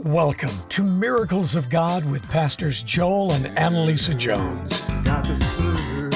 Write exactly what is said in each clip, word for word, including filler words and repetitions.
Welcome to Miracles of God with Pastors Joel and Annalisa Jones. Got to serve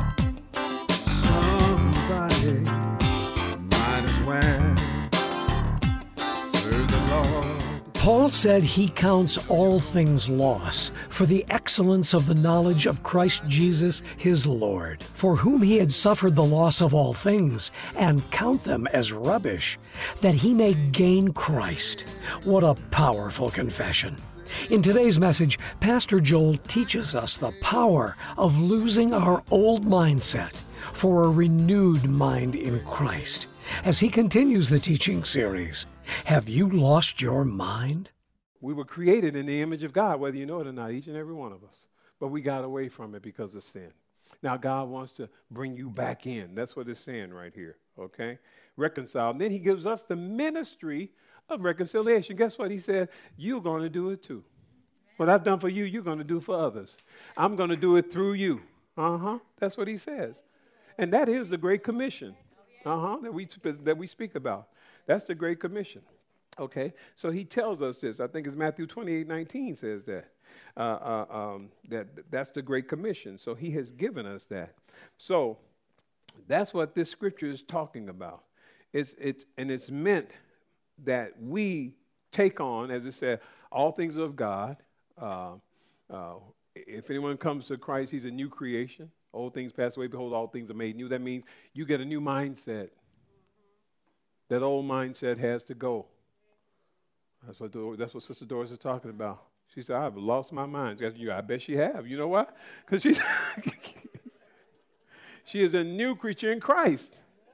somebody, might as well serve the Lord. Paul said he counts all things loss for the excellence of the knowledge of Christ Jesus his Lord, for whom he had suffered the loss of all things, and count them as rubbish, that he may gain Christ. What a powerful confession. In today's message, Pastor Joel teaches us the power of losing our old mindset for a renewed mind in Christ. As he continues the teaching series, have you lost your mind? We were created in the image of God, whether you know it or not, each and every one of us. But we got away from it because of sin. Now God wants to bring you back in. That's what it's saying right here, okay? Reconcile. And then he gives us the ministry of reconciliation. Guess what? He said, you're going to do it too. What I've done for you, you're going to do for others. I'm going to do it through you. Uh-huh. That's what he says. And that is the Great Commission. Uh-huh. That we, that we speak about. That's the Great Commission. Okay, so he tells us this. I think it's Matthew twenty-eight nineteen says that. Uh, uh, um, that that's the Great Commission. So he has given us that. So that's what this scripture is talking about. It's it's and it's meant that we take on, as it said, all things of God. Uh, uh, if anyone comes to Christ, he's a new creation. Old things pass away. Behold, all things are made new. That means you get a new mindset. That old mindset has to go. That's what Dor- that's what Sister Doris is talking about. She said, I've lost my mind. I bet she have. You know what? Because she's she is a new creature in Christ.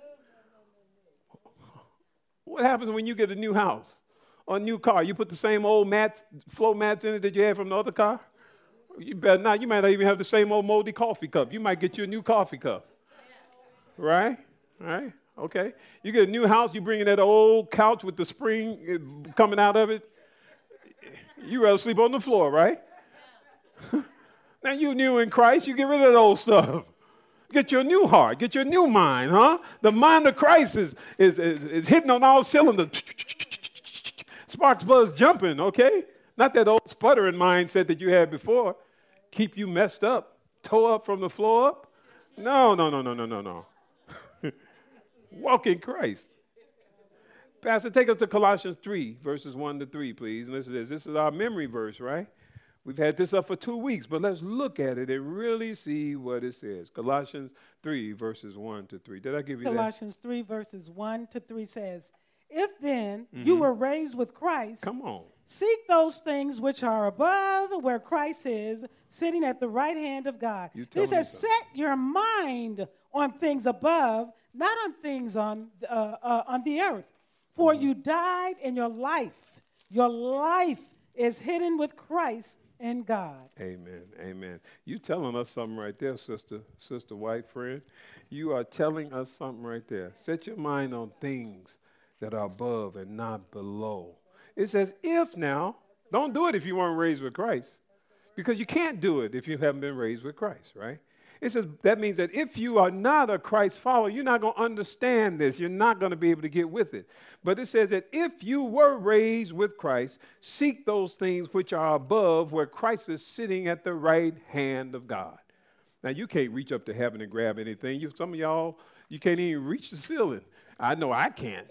What happens when you get a new house or a new car? You put the same old mats, floor mats in it that you had from the other car? You better not. You might not even have the same old moldy coffee cup. You might get you a new coffee cup. Right? Right? Okay, you get a new house, you bring in that old couch with the spring coming out of it. You rather sleep on the floor, right? Now you new in Christ, you get rid of that old stuff. Get your new heart, get your new mind, huh? The mind of Christ is, is, is, is hitting on all cylinders. Sparks, buzz, jumping, okay? Not that old sputtering mindset that you had before. Keep you messed up, toe up from the floor up. No, no, no, no, no, no, no. Walk in Christ. Pastor, take us to Colossians three, verses one to three, please. And listen to this. This is our memory verse, right? We've had this up for two weeks, but let's look at it and really see what it says. Colossians three, verses one to three. Did I give you Colossians that? Colossians three, verses one to three says, if then Mm-hmm. you were raised with Christ, Come on. seek those things which are above where Christ is, sitting at the right hand of God. You tell He me says, something. set your mind on things above, not on things on uh, uh, on the earth. For Mm-hmm. you died, and your life, your life is hidden with Christ in God. Amen. Amen. You telling us something right there, sister, sister, white friend. You are telling us something right there. Set your mind on things that are above and not below. It says, if now, don't do it if you weren't raised with Christ, because you can't do it if you haven't been raised with Christ, right? It says that means that if you are not a Christ follower, you're not going to understand this. You're not going to be able to get with it. But it says that if you were raised with Christ, seek those things which are above where Christ is sitting at the right hand of God. Now, you can't reach up to heaven and grab anything. You, some of y'all, you can't even reach the ceiling. I know I can't.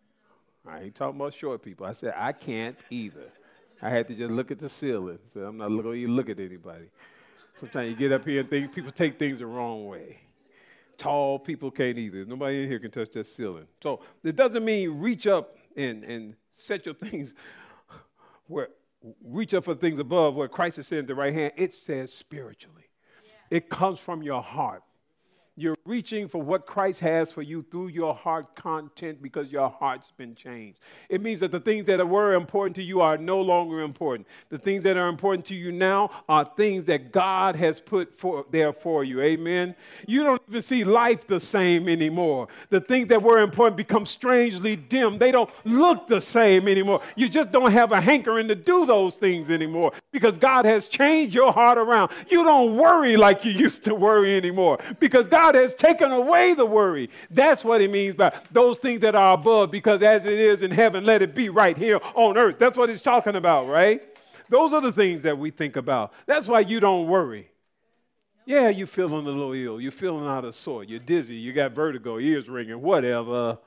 I ain't talking about short people. I said I can't either. I had to just look at the ceiling. So I'm not going to even look at anybody. Sometimes you get up here and think people take things the wrong way. Tall people can't either. Nobody in here can touch that ceiling. So it doesn't mean reach up and, and set your things where reach up for things above where Christ is sitting at the right hand. It says spiritually. Yeah. It comes from your heart. You're reaching for what Christ has for you through your heart content because your heart's been changed. It means that the things that were important to you are no longer important. The things that are important to you now are things that God has put for, there for you. Amen. You don't even see life the same anymore. The things that were important become strangely dim. They don't look the same anymore. You just don't have a hankering to do those things anymore because God has changed your heart around. You don't worry like you used to worry anymore because God has taken away the worry. That's what he means by those things that are above, because as it is in heaven, let it be right here on earth. That's what he's talking about, right? Those are the things that we think about. That's why you don't worry. Yeah, you're feeling a little ill. You're feeling out of sort. You're dizzy. You got vertigo, ears ringing, whatever.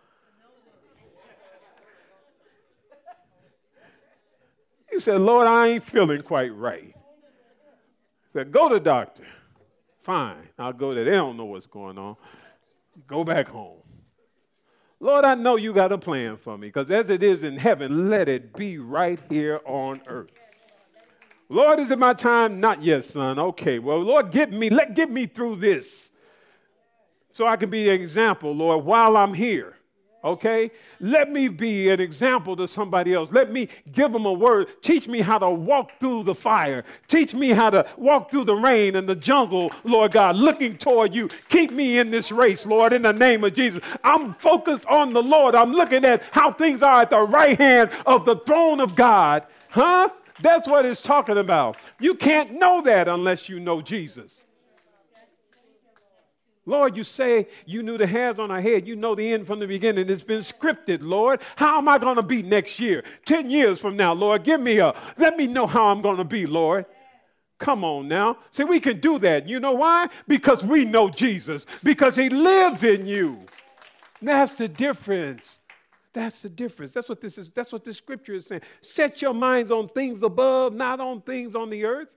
You said, Lord, I ain't feeling quite right. Said, go to the doctor. Fine, I'll go there. They don't know what's going on. Go back home. Lord, I know you got a plan for me, because as it is in heaven, let it be right here on earth. Lord, is it my time? Not yet, son. Okay, well, Lord, get me, let get me through this so I can be an example, Lord, while I'm here. Okay? Let me be an example to somebody else. Let me give them a word. Teach me how to walk through the fire. Teach me how to walk through the rain and the jungle, Lord God, looking toward you. Keep me in this race, Lord, in the name of Jesus. I'm focused on the Lord. I'm looking at how things are at the right hand of the throne of God. Huh? That's what it's talking about. You can't know that unless you know Jesus. Lord, you say you knew the hairs on our head. You know the end from the beginning. It's been scripted, Lord. How am I going to be next year? Ten years from now, Lord, give me a, let me know how I'm going to be, Lord. Come on now. See, we can do that. You know why? Because we know Jesus. Because he lives in you. That's the difference. That's the difference. That's what this is. That's what this scripture is saying. Set your minds on things above, not on things on the earth.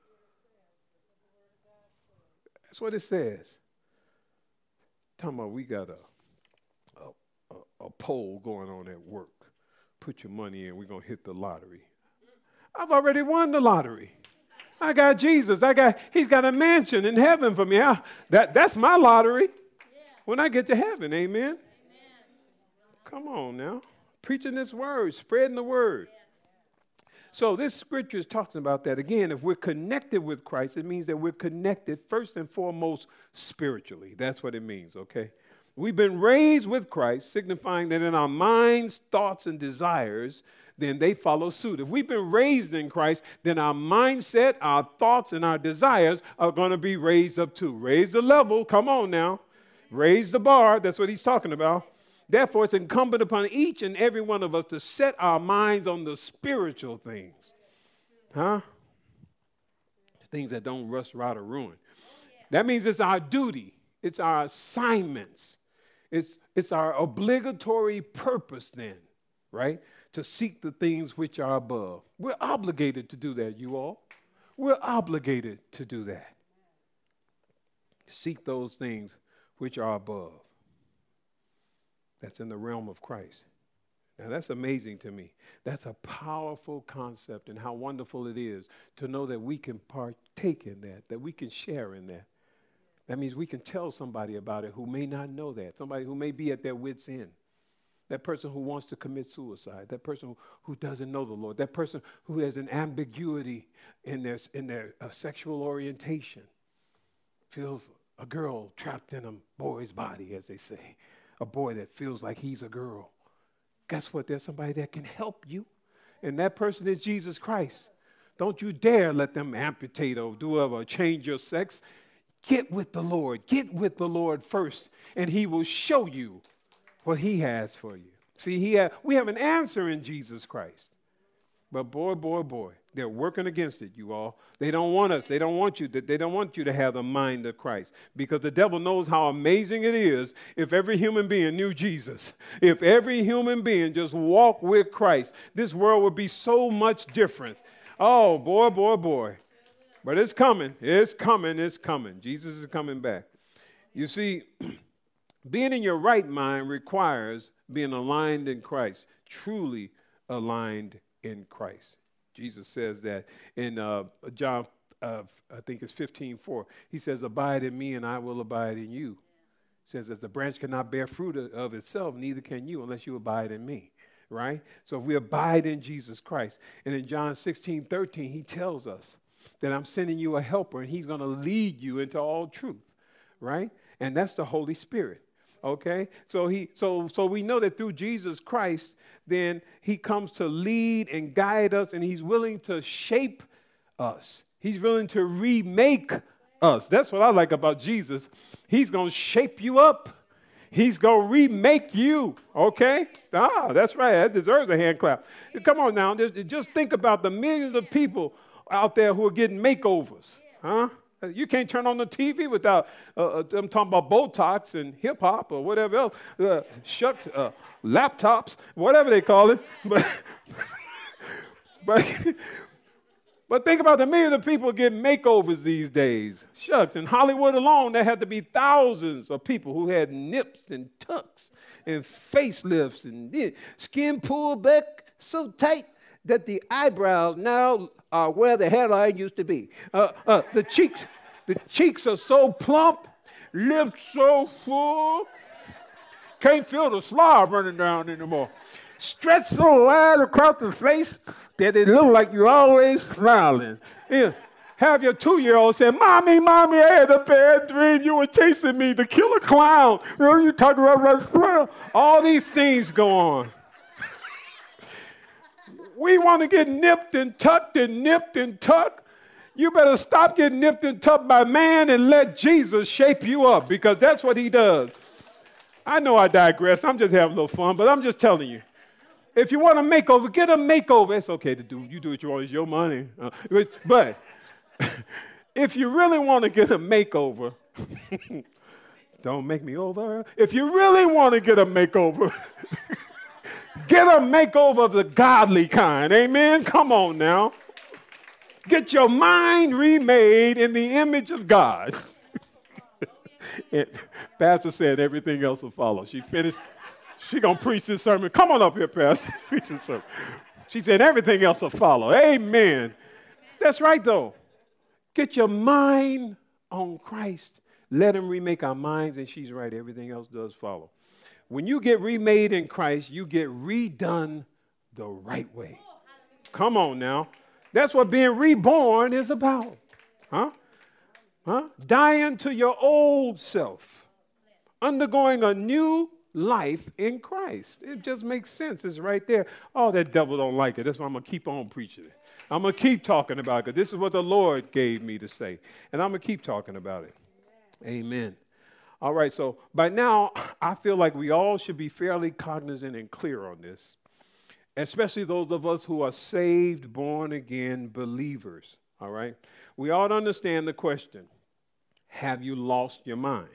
That's what it says. Talking about we got a, a, a, a poll going on at work. Put your money in. We're going to hit the lottery. I've already won the lottery. I got Jesus. I got, he's got a mansion in heaven for me. I, that, that's my lottery. When I get to heaven, amen. Come on now. Preaching this word, spreading the word. So this scripture is talking about that. Again, if we're connected with Christ, it means that we're connected first and foremost spiritually. That's what it means, okay? We've been raised with Christ, signifying that in our minds, thoughts, and desires, then they follow suit. If we've been raised in Christ, then our mindset, our thoughts, and our desires are going to be raised up too. Raise the level. Come on now. Raise the bar. That's what he's talking about. Therefore, it's incumbent upon each and every one of us to set our minds on the spiritual things. Huh? Things that don't rust, rot, or ruin. That means it's our duty. It's our assignments. It's, it's our obligatory purpose then, right? To seek the things which are above. We're obligated to do that, you all. We're obligated to do that. Seek those things which are above. That's in the realm of Christ. Now, that's amazing to me. That's a powerful concept, and how wonderful it is to know that we can partake in that, that we can share in that. That means we can tell somebody about it who may not know that, somebody who may be at their wits' end, that person who wants to commit suicide, that person who, who doesn't know the Lord, that person who has an ambiguity in their, in their uh, sexual orientation, feels a girl trapped in a boy's body, as they say. A boy that feels like he's a girl. Guess what? There's somebody that can help you. And that person is Jesus Christ. Don't you dare let them amputate or do whatever, or change your sex. Get with the Lord. Get with the Lord first, and he will show you what he has for you. See, he ha- we have an answer in Jesus Christ. But boy, boy, boy, they're working against it, you all. They don't want us. They don't want you to, they don't want you to have the mind of Christ, because the devil knows how amazing it is if every human being knew Jesus. If every human being just walked with Christ, this world would be so much different. Oh, boy, boy, boy. But it's coming. It's coming. It's coming. Jesus is coming back. You see, being in your right mind requires being aligned in Christ, truly aligned in Christ. Jesus says that in uh, John, uh, I think it's fifteen four. He says, abide in me and I will abide in you. He says that the branch cannot bear fruit of, of itself, neither can you unless you abide in me, right? So if we abide in Jesus Christ. And in John sixteen thirteen, he tells us that I'm sending you a helper and he's going to lead you into all truth, right? And that's the Holy Spirit. Okay, so he, so, so we know that through Jesus Christ, then he comes to lead and guide us, and he's willing to shape us. He's willing to remake us. That's what I like about Jesus. He's going to shape you up. He's going to remake you, okay? Ah, that's right. That deserves a hand clap. Come on now. Just think about the millions of people out there who are getting makeovers, huh? You can't turn on the T V without uh, them talking about Botox and hip-hop or whatever else. Uh, shucks, uh, laptops, whatever they call it. But, but, but think about the millions of people getting makeovers these days. Shucks, in Hollywood alone, there had to be thousands of people who had nips and tucks and facelifts and skin pulled back so tight that the eyebrows now are where the hairline used to be. Uh, uh, the cheeks, the cheeks are so plump, lips so full, can't feel the slob running down anymore. Stretched so wide across the face that it look like you're always smiling. Yeah. Have your two-year-old say, "Mommy, Mommy, I had a bad dream. You were chasing me, the killer clown. You know, you talking about my smile." All these things go on. We want to get nipped and tucked and nipped and tucked. You better stop getting nipped and tucked by man and let Jesus shape you up, because that's what he does. I know I digress. I'm just having a little fun, but I'm just telling you. If you want a makeover, get a makeover. It's okay to do. You do what you want. It's your money. Uh, but if you really want to get a makeover, don't make me over. If you really want to get a makeover, get a makeover of the godly kind. Amen? Come on now. Get your mind remade in the image of God. And Pastor said everything else will follow. She finished. She going to preach this sermon. Come on up here, Pastor. Preach this sermon. She said everything else will follow. Amen. That's right, though. Get your mind on Christ. Let him remake our minds, and she's right. Everything else does follow. When you get remade in Christ, you get redone the right way. Come on now. That's what being reborn is about. Huh? Huh? Dying to your old self. Undergoing a new life in Christ. It just makes sense. It's right there. Oh, that devil don't like it. That's why I'm going to keep on preaching it. I'm going to keep talking about it, because this is what the Lord gave me to say. And I'm going to keep talking about it. Amen. All right, so by now, I feel like we all should be fairly cognizant and clear on this, especially those of us who are saved, born again believers. All right? We ought to understand the question, have you lost your mind?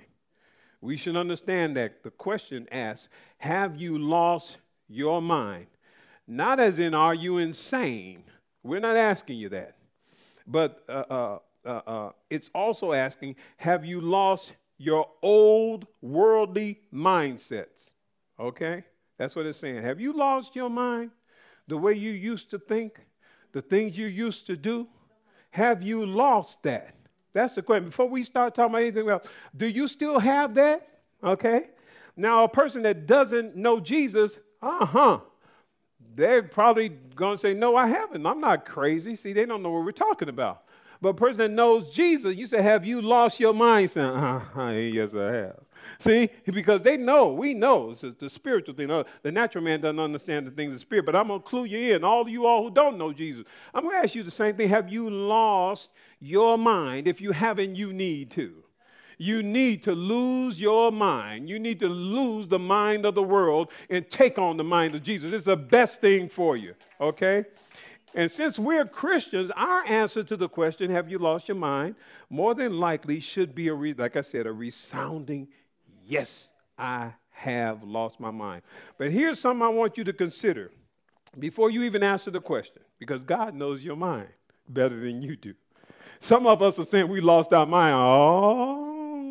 We should understand that the question asks, have you lost your mind? Not as in, are you insane? We're not asking you that. But uh, uh, uh, uh, it's also asking, have you lost your old worldly mindsets? Okay? That's what it's saying. Have you lost your mind? The way you used to think? The things you used to do? Have you lost that? That's the question. Before we start talking about anything else, do you still have that? Okay? Now, a person that doesn't know Jesus, uh-huh, they're probably going to say, no, I haven't. I'm not crazy. See, they don't know what we're talking about. But a person that knows Jesus, you say, have you lost your mind? Saying, uh-huh, yes, I have. See, because they know, we know, it's the spiritual thing. The natural man doesn't understand the things of the spirit, but I'm going to clue you in, all of you all who don't know Jesus. I'm going to ask you the same thing. Have you lost your mind? If you haven't, you need to. You need to lose your mind. You need to lose the mind of the world and take on the mind of Jesus. It's the best thing for you, okay? And since we're Christians, our answer to the question, have you lost your mind, more than likely should be, a re- like I said, a resounding yes, I have lost my mind. But here's something I want you to consider before you even answer the question, because God knows your mind better than you do. Some of us are saying we lost our mind. Oh,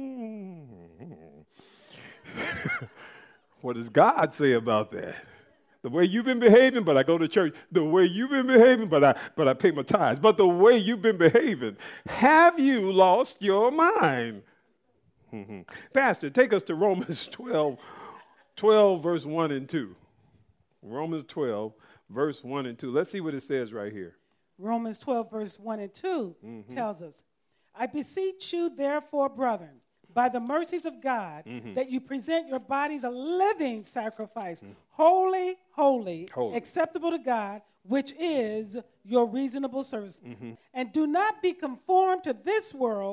what does God say about that? The way you've been behaving, but I go to church. The way you've been behaving, but I but I pay my tithes. But the way you've been behaving, have you lost your mind? Mm-hmm. Pastor, take us to Romans twelve, twelve, verse one and two. Romans twelve, verse one and two. Let's see what it says right here. Romans twelve, verse one and two mm-hmm. tells us, I beseech you, therefore, brethren, by the mercies of God, mm-hmm. that you present your bodies a living sacrifice, mm-hmm. holy, holy, holy, acceptable to God, which is your reasonable service. Mm-hmm. And do not be conformed to this world,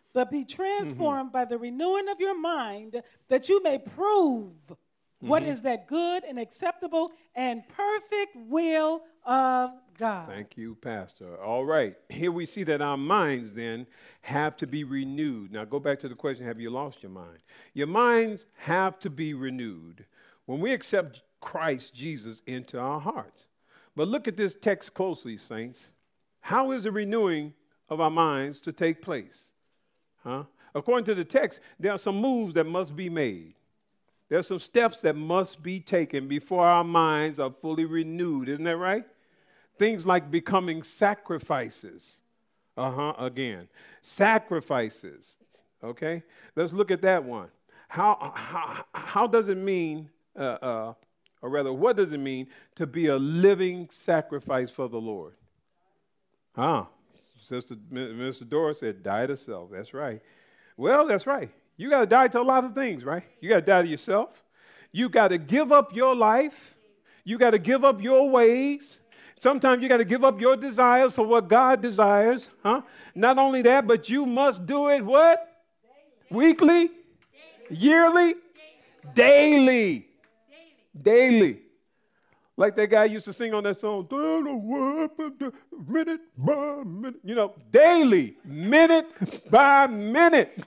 but be transformed mm-hmm. by the renewing of your mind, that you may prove mm-hmm. what is that good and acceptable and perfect will of God. Thank you, Pastor. All right. Here we see that our minds then have to be renewed. Now go back to the question, have you lost your mind? Your minds have to be renewed when we accept Christ Jesus into our hearts. But look at this text closely, saints. How is the renewing of our minds to take place? Huh? According to the text, there are some moves that must be made. There are some steps that must be taken before our minds are fully renewed. Isn't that right? Things like becoming sacrifices. Uh-huh, again. Sacrifices. Okay? Let's look at that one. How, how, how does it mean, uh, uh, or rather, what does it mean to be a living sacrifice for the Lord? Huh? Sister Mister Doris said, die to self. That's right. Well, that's right. You got to die to a lot of things, right? You got to die to yourself. You got to give up your life. You got to give up your ways. Sometimes you got to give up your desires for what God desires. Huh? Not only that, but you must do it what? Daily. Weekly? Daily. Yearly? Daily. Daily. Daily. Like that guy used to sing on that song, minute by minute. You know, daily, minute by minute.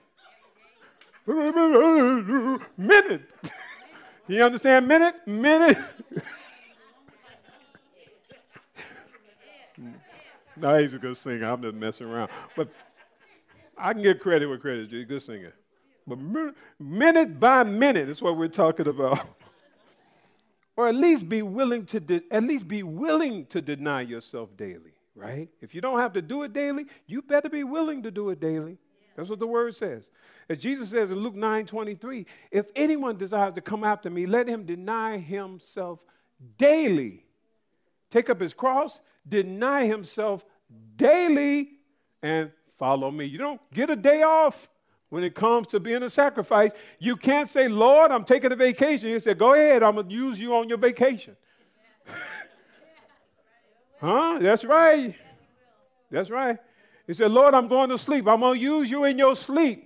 Minute. You understand? Minute, minute. No, he's a good singer. I'm just messing around. But I can get credit where credit's due. Good singer. But minute, minute by minute is what we're talking about. Or at least be willing to de- at least be willing to deny yourself daily, right? If you don't have to do it daily, you better be willing to do it daily. That's what the word says. As Jesus says in Luke nine twenty-three, if anyone desires to come after me, let him deny himself daily. Take up his cross, deny himself daily, and follow me. You don't get a day off when it comes to being a sacrifice. You can't say, Lord, I'm taking a vacation. You say, go ahead, I'm going to use you on your vacation. Huh? That's right. That's right. He said, Lord, I'm going to sleep. I'm going to use you in your sleep.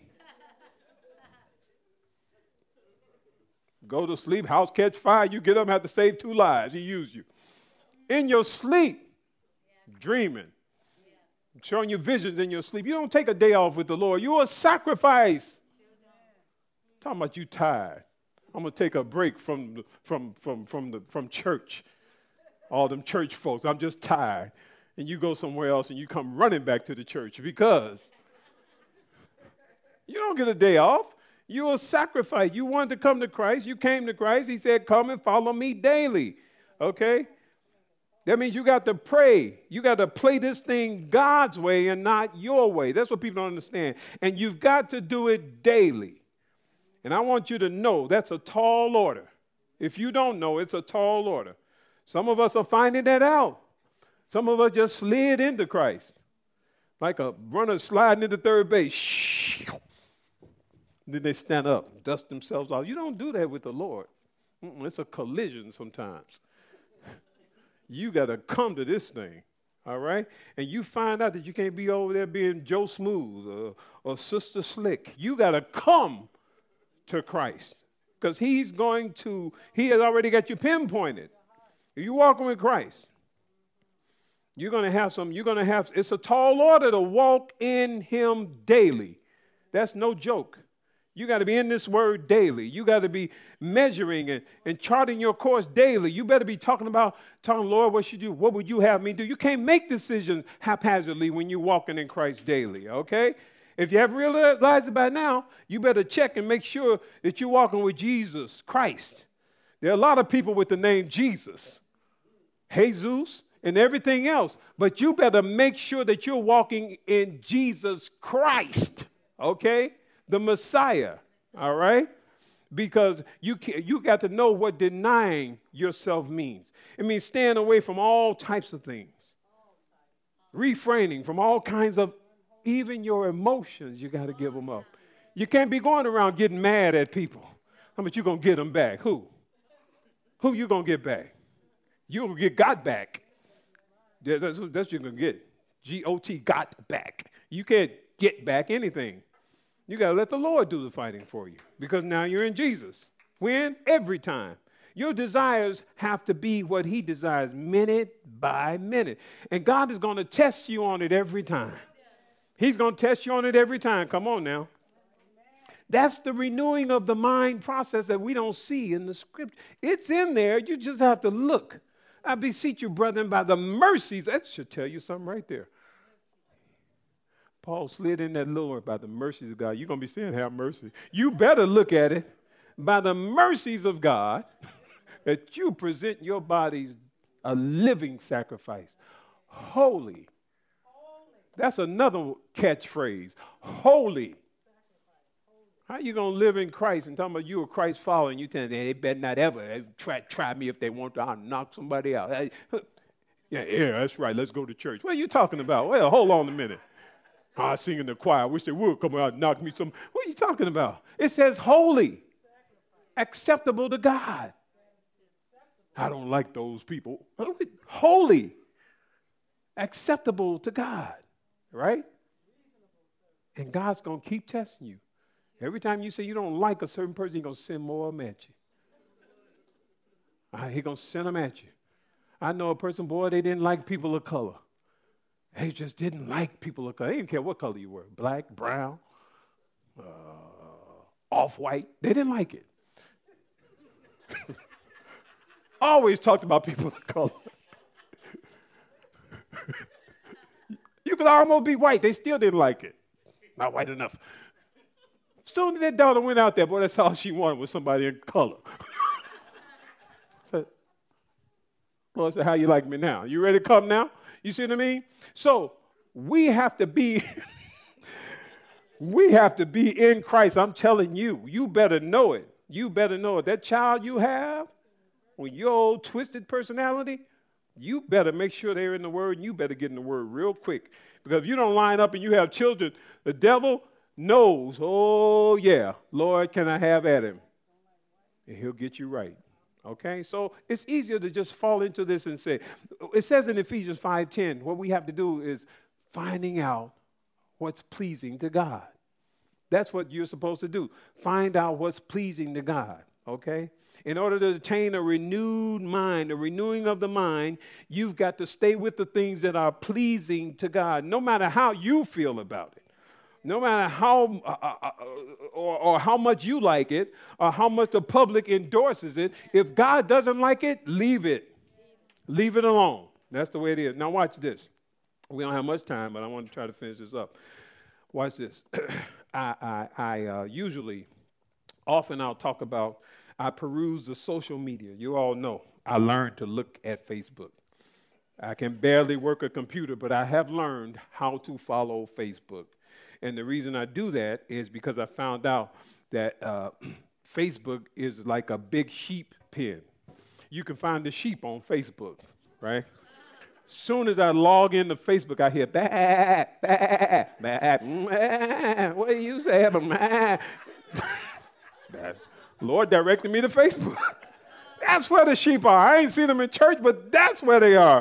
Go to sleep, house catch fire. You get up and have to save two lives. He used you. In your sleep, dreaming. Showing you visions in your sleep. You don't take a day off with the Lord. You're a sacrifice. Talking about you tired. I'm gonna take a break from from from from the from church. All them church folks. I'm just tired. And you go somewhere else and you come running back to the church because you don't get a day off. You're a sacrifice. You wanted to come to Christ. You came to Christ. He said, come and follow me daily. Okay? That means you got to pray. You got to play this thing God's way and not your way. That's what people don't understand. And you've got to do it daily. And I want you to know that's a tall order. If you don't know, it's a tall order. Some of us are finding that out. Some of us just slid into Christ. Like a runner sliding into third base. Shh. Then they stand up, dust themselves off. You don't do that with the Lord. Mm-mm, it's a collision sometimes. You got to come to this thing, all right? And you find out that you can't be over there being Joe Smooth or, or Sister Slick. You got to come to Christ because he's going to, he has already got you pinpointed. If you're walking with Christ, you're going to have some, you're going to have, it's a tall order to walk in him daily. That's no joke. You got to be in this word daily. You got to be measuring and, and charting your course daily. You better be talking about, telling Lord, what should you, what would you have me do? You can't make decisions haphazardly when you're walking in Christ daily, okay? If you haven't realized it by now, you better check and make sure that you're walking with Jesus Christ. There are a lot of people with the name Jesus, Jesus, and everything else, but you better make sure that you're walking in Jesus Christ, okay? The Messiah, all right? Because you can, you got to know what denying yourself means. It means staying away from all types of things. Refraining from all kinds of, even your emotions, you got to give them up. You can't be going around getting mad at people. How much you going to get them back? Who? Who you going to get back? You going to get got back. That's, that's what you're going to get. G O T, got back. You can't get back anything. You got to let the Lord do the fighting for you because now you're in Jesus. When? Every time. Your desires have to be what he desires minute by minute. And God is going to test you on it every time. He's going to test you on it every time. Come on now. That's the renewing of the mind process that we don't see in the scripture. It's in there. You just have to look. I beseech you, brethren, by the mercies. That should tell you something right there. Paul slid in that Lord by the mercies of God. You're going to be saying, have mercy. You better look at it by the mercies of God that you present your bodies a living sacrifice. Holy. That's another catchphrase. Holy. How you going to live in Christ and talking about you a Christ follower and you tell them they better not ever try, try me if they want to. I'll knock somebody out. Yeah, yeah, that's right. Let's go to church. What are you talking about? Well, hold on a minute. I sing in the choir. I wish they would come out and knock me some. What are you talking about? It says holy, acceptable to God. I don't like those people. Holy, acceptable to God, right? And God's going to keep testing you. Every time you say you don't like a certain person, he's going to send more of them at you. Uh, he's going to send them at you. I know a person, boy, they didn't like people of color. They just didn't like people of color. They didn't care what color you were, black, brown, uh, off-white. They didn't like it. Always talked about people of color. You could almost be white. They still didn't like it. Not white enough. Soon as that daughter went out there, boy, that's all she wanted was somebody in color. Lord said, how you like me now? You ready to come now? You see what I mean? So we have to be, we have to be in Christ. I'm telling you, you better know it. You better know it. That child you have, with your old twisted personality, you better make sure they're in the Word, and you better get in the Word real quick. Because if you don't line up and you have children, the devil knows, oh, yeah, Lord, can I have at him? And he'll get you right. Okay? So it's easier to just fall into this and say, it says in Ephesians five ten, what we have to do is finding out what's pleasing to God. That's what you're supposed to do. Find out what's pleasing to God. Okay? In order to attain a renewed mind, a renewing of the mind, you've got to stay with the things that are pleasing to God, no matter how you feel about it. No matter how uh, uh, or, or how much you like it or how much the public endorses it, if God doesn't like it, leave it. Leave it alone. That's the way it is. Now watch this. We don't have much time, but I want to try to finish this up. Watch this. I, I, I uh, usually, often I'll talk about, I peruse the social media. You all know I learned to look at Facebook. I can barely work a computer, but I have learned how to follow Facebook. And the reason I do that is because I found out that uh, Facebook is like a big sheep pen. You can find the sheep on Facebook, right? Soon as I log into Facebook, I hear, bah, bah, bah, bah. What do you say? Bah. Lord directed me to Facebook. That's where the sheep are. I ain't seen them in church, but that's where they are.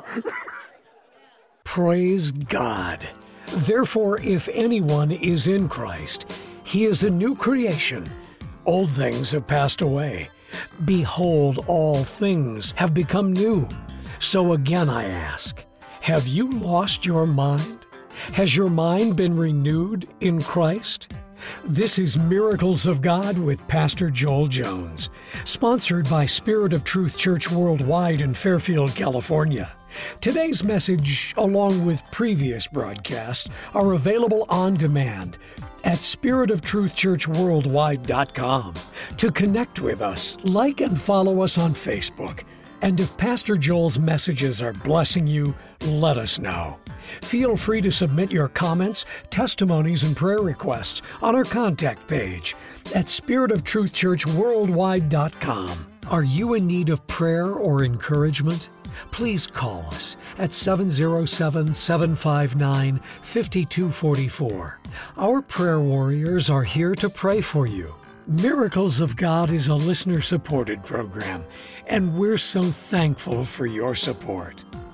Praise God. Therefore, if anyone is in Christ, he is a new creation. Old things have passed away. Behold, all things have become new. So again I ask, have you lost your mind? Has your mind been renewed in Christ? This is Miracles of God with Pastor Joel Jones, sponsored by Spirit of Truth Church Worldwide in Fairfield, California. Today's message, along with previous broadcasts, are available on demand at spirit of truth church worldwide dot com. To connect with us, like and follow us on Facebook. And if Pastor Joel's messages are blessing you, let us know. Feel free to submit your comments, testimonies, and prayer requests on our contact page at spirit of truth church worldwide dot com. Are you in need of prayer or encouragement? Please call us at seven oh seven, seven five nine, five two four four. Our prayer warriors are here to pray for you. Miracles of God is a listener-supported program, and we're so thankful for your support.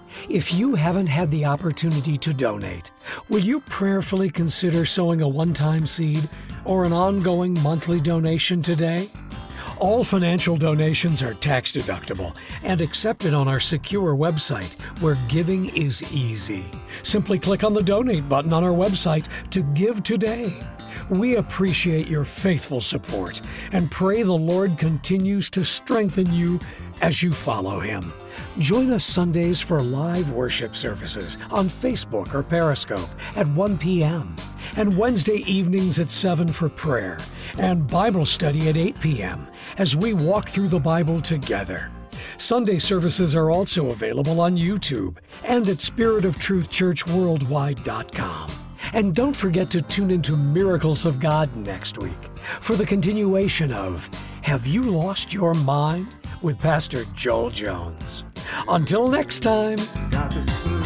If you haven't had the opportunity to donate, will you prayerfully consider sowing a one-time seed or an ongoing monthly donation today? All financial donations are tax-deductible and accepted on our secure website where giving is easy. Simply click on the donate button on our website to give today. We appreciate your faithful support and pray the Lord continues to strengthen you as you follow Him. Join us Sundays for live worship services on Facebook or Periscope at one p.m. and Wednesday evenings at seven for prayer and Bible study at eight p.m. as we walk through the Bible together. Sunday services are also available on YouTube and at spirit of truth church worldwide dot com. And don't forget to tune into Miracles of God next week for the continuation of Have You Lost Your Mind? With Pastor Joel Jones. Until next time. Got to serve.